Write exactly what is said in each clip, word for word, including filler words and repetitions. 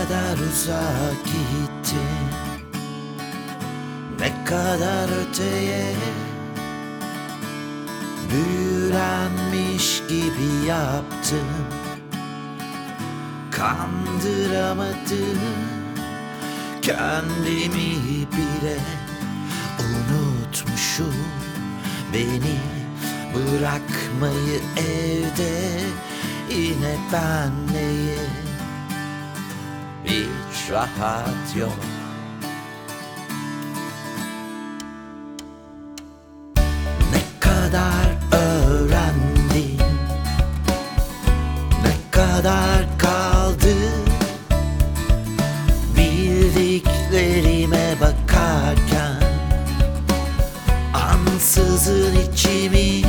kadar uzak gittin, ne kadar öteye, büyülenmiş gibi yaptın. Kandıramadım kendimi bile, unutmuşum beni bırakmayı evde. Yine benleyim, hiç rahat yok. Ne kadar öğrendim, ne kadar kaldı, bildiklerime bakarken ansızın içimi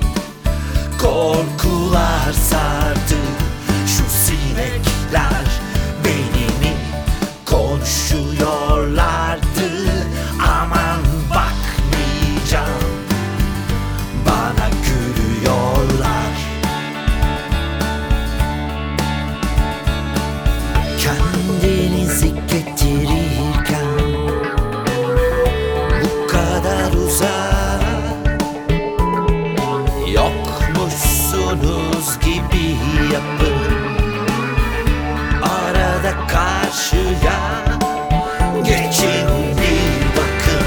korkular sardı. Şu sinekler beni mi konuşuyorlardı? Aman bakmayacağım, bana gülüyorlar. Kendinizi getirirken bu kadar uzak, yokmuşsunuz gibi yapın. Arada karşıya geçin bir bakın.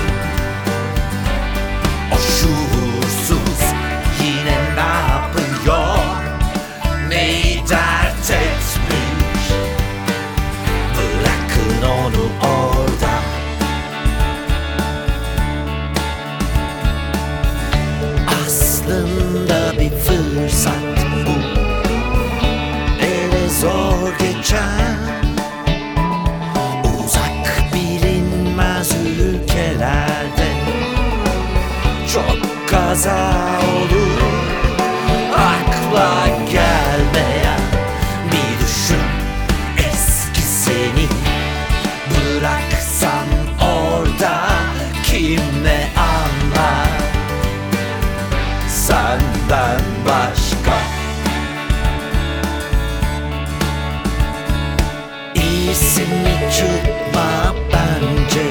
O şuursuz yine ne yapıyor, neyi dert etmiş? Bırakın onu orada. Aslında bir fırsat bu, ele zor geçen, uzak bilinmez ülkelerde çok kaza olur. Akla gelmeyen bir düşün, eski seni bıraksan orada kim ne anlar senden başka? İyisi mi çıkma bence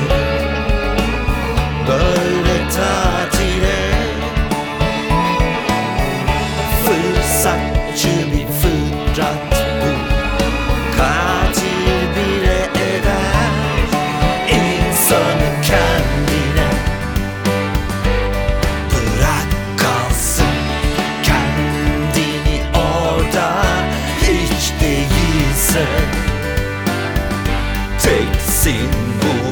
böyle tatile. Fırsatçı bir fıtrat bu, katil bile eder insanı kendine. Bırak kalsın kendini orada, hiç değilse teksin bu.